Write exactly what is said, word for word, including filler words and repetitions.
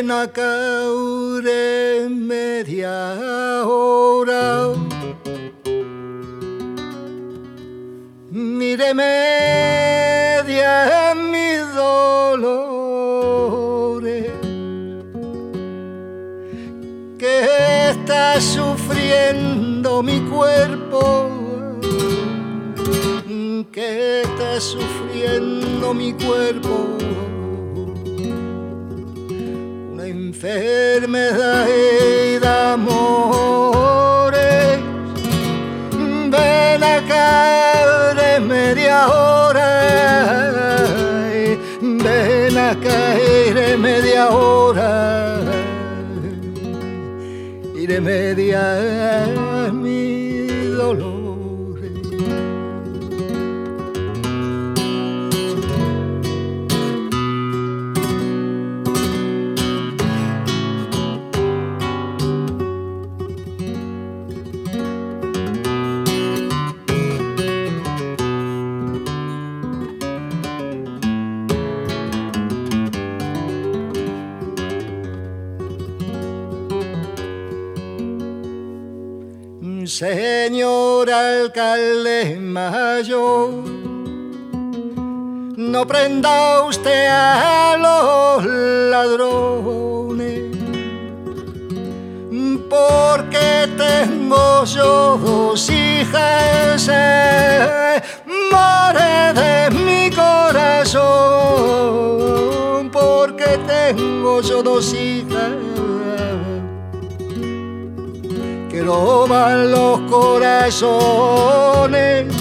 ven acá de media hora, ni de media mis dolores, que está sufriendo mi cuerpo, que está sufriendo mi cuerpo, una enfermedad de amores. Ven acá de media hora, ven acá de media hora, y de media mi dolor. Señor alcalde mayor, no prenda usted a los ladrones, porque tengo yo dos hijas, eh, madre de mi corazón, porque tengo yo dos hijas que roban los corazones.